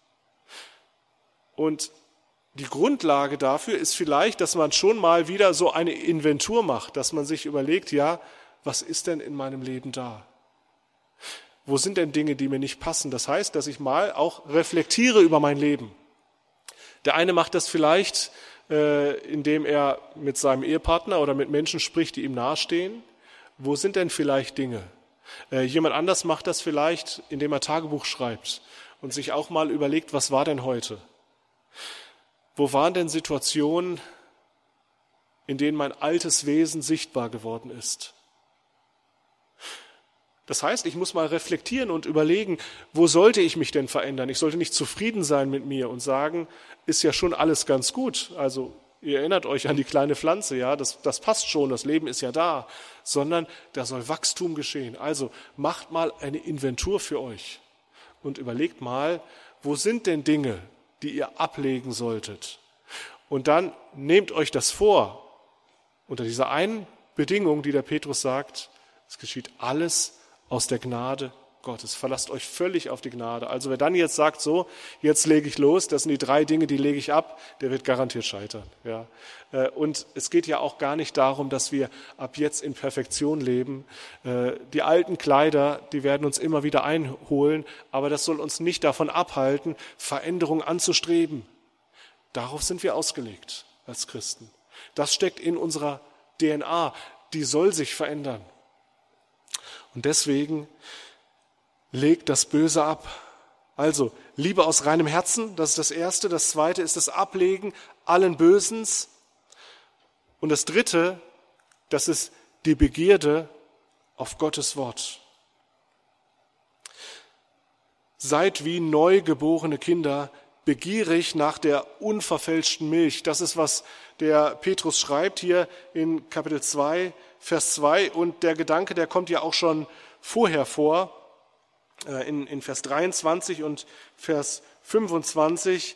Speaker 1: Und die Grundlage dafür ist vielleicht, dass man schon mal wieder so eine Inventur macht, dass man sich überlegt, ja, was ist denn in meinem Leben da? Wo sind denn Dinge, die mir nicht passen? Das heißt, dass ich mal auch reflektiere über mein Leben. Der eine macht das vielleicht, indem er mit seinem Ehepartner oder mit Menschen spricht, die ihm nahestehen. Wo sind denn vielleicht Dinge? Jemand anders macht das vielleicht, indem er Tagebuch schreibt und sich auch mal überlegt, was war denn heute? Wo waren denn Situationen, in denen mein altes Wesen sichtbar geworden ist? Das heißt, ich muss mal reflektieren und überlegen, wo sollte ich mich denn verändern? Ich sollte nicht zufrieden sein mit mir und sagen, ist ja schon alles ganz gut. Also ihr erinnert euch an die kleine Pflanze, ja, das passt schon, das Leben ist ja da. Sondern da soll Wachstum geschehen. Also macht mal eine Inventur für euch und überlegt mal, wo sind denn Dinge, die ihr ablegen solltet? Und dann nehmt euch das vor, unter dieser einen Bedingung, die der Petrus sagt, es geschieht alles aus der Gnade Gottes. Verlasst euch völlig auf die Gnade. Also wer dann jetzt sagt, so, jetzt lege ich los, das sind die 3 Dinge, die lege ich ab, der wird garantiert scheitern. Ja. Und es geht ja auch gar nicht darum, dass wir ab jetzt in Perfektion leben. Die alten Kleider, die werden uns immer wieder einholen, aber das soll uns nicht davon abhalten, Veränderung anzustreben. Darauf sind wir ausgelegt als Christen. Das steckt in unserer DNA, die soll sich verändern. Und deswegen legt das Böse ab. Also Liebe aus reinem Herzen, das ist das Erste. Das Zweite ist das Ablegen allen Bösens. Und das Dritte, das ist die Begierde auf Gottes Wort. Seid wie neugeborene Kinder begierig nach der unverfälschten Milch. Das ist, was der Petrus schreibt hier in Kapitel 2, Vers 2. Und der Gedanke, der kommt ja auch schon vorher vor, in Vers 23 und Vers 25.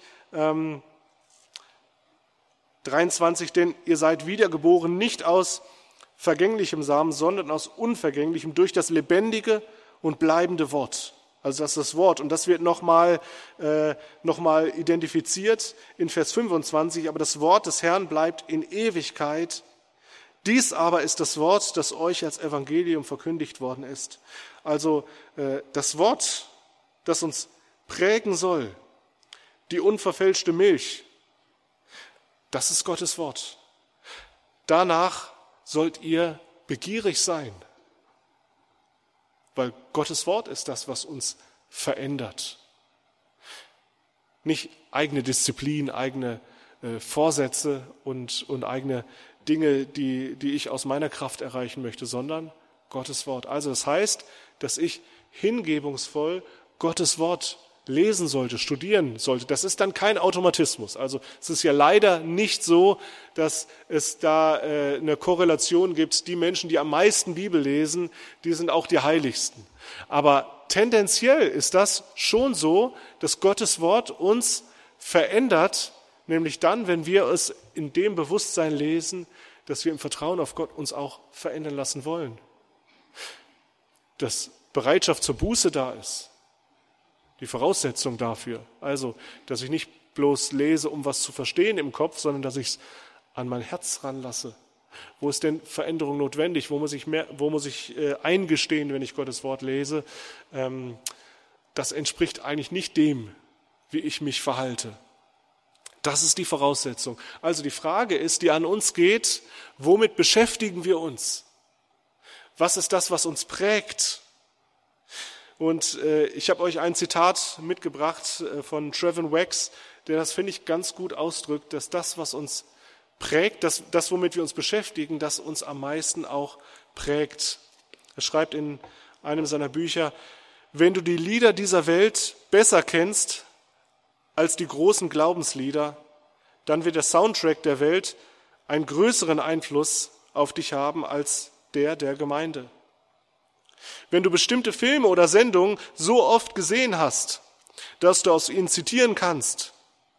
Speaker 1: 23, denn ihr seid wiedergeboren, nicht aus vergänglichem Samen, sondern aus unvergänglichem, durch das lebendige und bleibende Wort. Also das ist das Wort. Und das wird nochmal identifiziert in Vers 25. Aber das Wort des Herrn bleibt in Ewigkeit. Dies aber ist das Wort, das euch als Evangelium verkündigt worden ist. Also das Wort, das uns prägen soll, die unverfälschte Milch, das ist Gottes Wort. Danach sollt ihr begierig sein, weil Gottes Wort ist das, was uns verändert. Nicht eigene Disziplin, eigene Vorsätze und eigene Dinge, die ich aus meiner Kraft erreichen möchte, sondern Gottes Wort. Also das heißt, dass ich hingebungsvoll Gottes Wort lesen sollte, studieren sollte. Das ist dann kein Automatismus. Also es ist ja leider nicht so, dass es da eine Korrelation gibt. Die Menschen, die am meisten Bibel lesen, die sind auch die Heiligsten. Aber tendenziell ist das schon so, dass Gottes Wort uns verändert, nämlich dann, wenn wir es in dem Bewusstsein lesen, dass wir im Vertrauen auf Gott uns auch verändern lassen wollen. Dass Bereitschaft zur Buße da ist. Die Voraussetzung dafür. Also, dass ich nicht bloß lese, um was zu verstehen im Kopf, sondern dass ich es an mein Herz ranlasse. Wo ist denn Veränderung notwendig? Wo muss ich eingestehen, wenn ich Gottes Wort lese? Das entspricht eigentlich nicht dem, wie ich mich verhalte. Das ist die Voraussetzung. Also die Frage ist, die an uns geht, womit beschäftigen wir uns? Was ist das, was uns prägt? Und ich habe euch ein Zitat mitgebracht von Trevin Wax, der das, finde ich, ganz gut ausdrückt, dass das, was uns prägt, das, womit wir uns beschäftigen, das uns am meisten auch prägt. Er schreibt in einem seiner Bücher, wenn du die Lieder dieser Welt besser kennst als die großen Glaubenslieder, dann wird der Soundtrack der Welt einen größeren Einfluss auf dich haben als der Gemeinde. Wenn du bestimmte Filme oder Sendungen so oft gesehen hast, dass du aus ihnen zitieren kannst,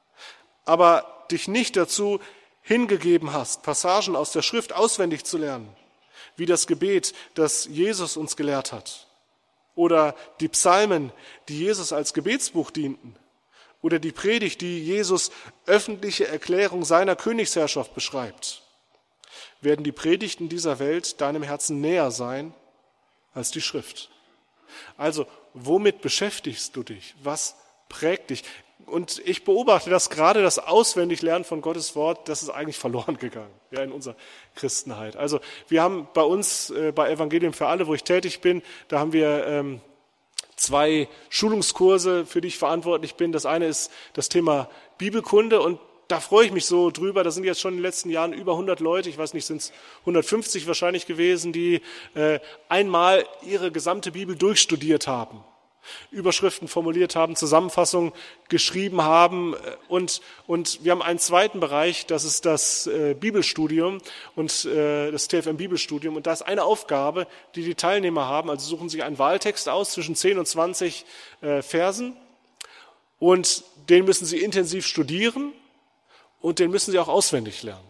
Speaker 1: aber dich nicht dazu hingegeben hast, Passagen aus der Schrift auswendig zu lernen, wie das Gebet, das Jesus uns gelehrt hat, oder die Psalmen, die Jesus als Gebetsbuch dienten, oder die Predigt, die Jesus öffentliche Erklärung seiner Königsherrschaft beschreibt, werden die Predigten dieser Welt deinem Herzen näher sein als die Schrift. Also, womit beschäftigst du dich? Was prägt dich? Und ich beobachte, dass gerade das Auswendiglernen von Gottes Wort, das ist eigentlich verloren gegangen, ja, in unserer Christenheit. Also, wir haben bei uns, bei Evangelium für alle, wo ich tätig bin, da haben wir 2 Schulungskurse, für die ich verantwortlich bin. Das eine ist das Thema Bibelkunde und da freue ich mich so drüber. Da sind jetzt schon in den letzten Jahren über 100 Leute, ich weiß nicht, sind es 150 wahrscheinlich gewesen, die einmal ihre gesamte Bibel durchstudiert haben, Überschriften formuliert haben, Zusammenfassungen geschrieben haben und wir haben einen zweiten Bereich, das ist das Bibelstudium und das TFM Bibelstudium und da ist eine Aufgabe, die die Teilnehmer haben, also suchen sich einen Wahltext aus zwischen 10 und 20 Versen und den müssen sie intensiv studieren und den müssen sie auch auswendig lernen.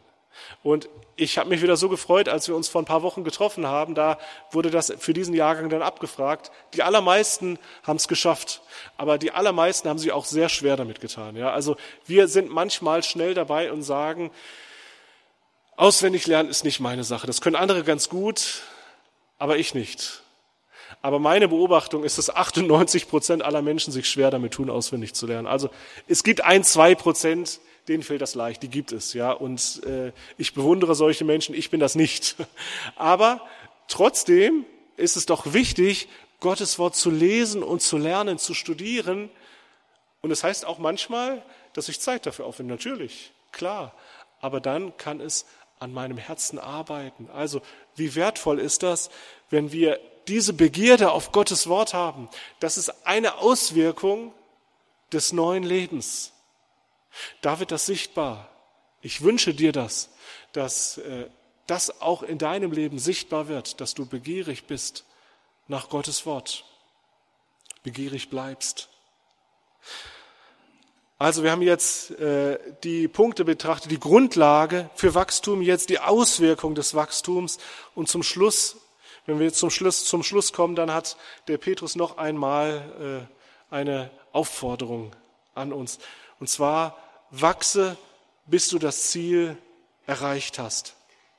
Speaker 1: Und ich habe mich wieder so gefreut, als wir uns vor ein paar Wochen getroffen haben. Da wurde das für diesen Jahrgang dann abgefragt. Die allermeisten haben es geschafft, aber die allermeisten haben sich auch sehr schwer damit getan. Ja, also wir sind manchmal schnell dabei und sagen, auswendig lernen ist nicht meine Sache. Das können andere ganz gut, aber ich nicht. Aber meine Beobachtung ist, dass 98% aller Menschen sich schwer damit tun, auswendig zu lernen. Also es gibt 1-2%, denen fällt das leicht, die gibt es, ja. Und ich bewundere solche Menschen, ich bin das nicht. Aber trotzdem ist es doch wichtig, Gottes Wort zu lesen und zu lernen, zu studieren. Und es heißt auch manchmal, dass ich Zeit dafür aufwende. Natürlich, klar. Aber dann kann es an meinem Herzen arbeiten. Also wie wertvoll ist das, wenn wir diese Begierde auf Gottes Wort haben? Das ist eine Auswirkung des neuen Lebens. Da wird das sichtbar. Ich wünsche dir das, dass das auch in deinem Leben sichtbar wird, dass du begierig bist nach Gottes Wort, begierig bleibst. Also wir haben jetzt die Punkte betrachtet, die Grundlage für Wachstum, jetzt die Auswirkung des Wachstums und zum Schluss, wenn wir zum Schluss kommen, dann hat der Petrus noch einmal eine Aufforderung an uns. Und zwar, wachse, bis du das Ziel erreicht hast.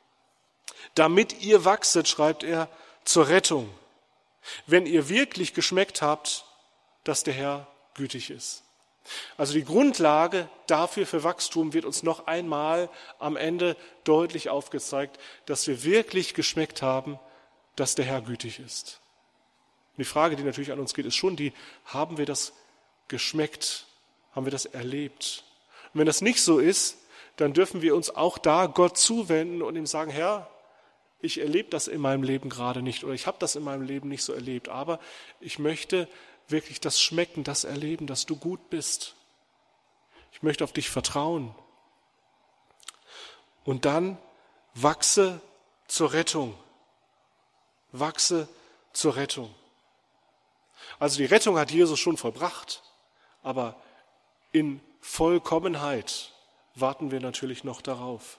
Speaker 1: Damit ihr wachset, schreibt er, zur Rettung, wenn ihr wirklich geschmeckt habt, dass der Herr gütig ist. Also die Grundlage dafür für Wachstum wird uns noch einmal am Ende deutlich aufgezeigt, dass wir wirklich geschmeckt haben, dass der Herr gütig ist. Und die Frage, die natürlich an uns geht, ist schon die, haben wir das geschmeckt? Haben wir das erlebt? Und wenn das nicht so ist, dann dürfen wir uns auch da Gott zuwenden und ihm sagen, Herr, ich erlebe das in meinem Leben gerade nicht oder ich habe das in meinem Leben nicht so erlebt, aber ich möchte wirklich das schmecken, das erleben, dass du gut bist. Ich möchte auf dich vertrauen. Und dann wachse zur Rettung. Wachse zur Rettung. Also die Rettung hat Jesus schon vollbracht, aber in Vollkommenheit warten wir natürlich noch darauf.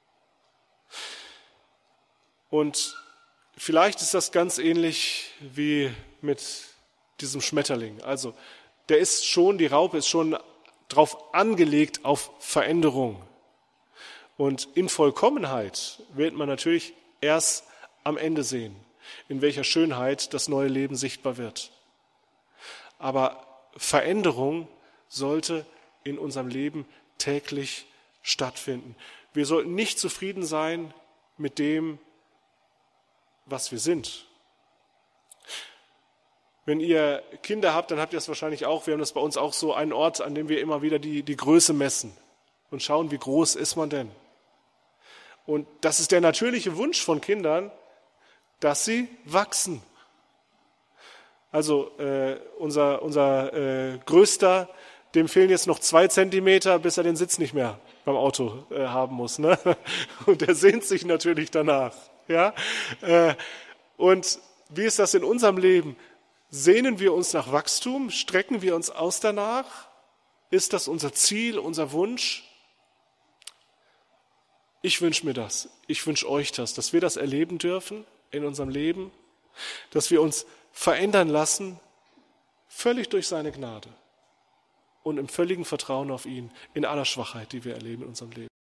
Speaker 1: Und vielleicht ist das ganz ähnlich wie mit diesem Schmetterling. Also die Raupe ist schon drauf angelegt auf Veränderung. Und in Vollkommenheit wird man natürlich erst am Ende sehen, in welcher Schönheit das neue Leben sichtbar wird. Aber Veränderung sollte in unserem Leben täglich stattfinden. Wir sollten nicht zufrieden sein mit dem, was wir sind. Wenn ihr Kinder habt, dann habt ihr das wahrscheinlich auch. Wir haben das bei uns auch so, einen Ort, an dem wir immer wieder die Größe messen und schauen, wie groß ist man denn. Und das ist der natürliche Wunsch von Kindern, dass sie wachsen. Also unser Größter, dem fehlen jetzt noch 2 Zentimeter, bis er den Sitz nicht mehr beim Auto haben muss. Ne? Und der sehnt sich natürlich danach. Ja? Und wie ist das in unserem Leben? Sehnen wir uns nach Wachstum? Strecken wir uns aus danach? Ist das unser Ziel, unser Wunsch? Ich wünsche mir das. Ich wünsche euch das, dass wir das erleben dürfen in unserem Leben, dass wir uns verändern lassen, völlig durch seine Gnade und im völligen Vertrauen auf ihn, in aller Schwachheit, die wir erleben in unserem Leben.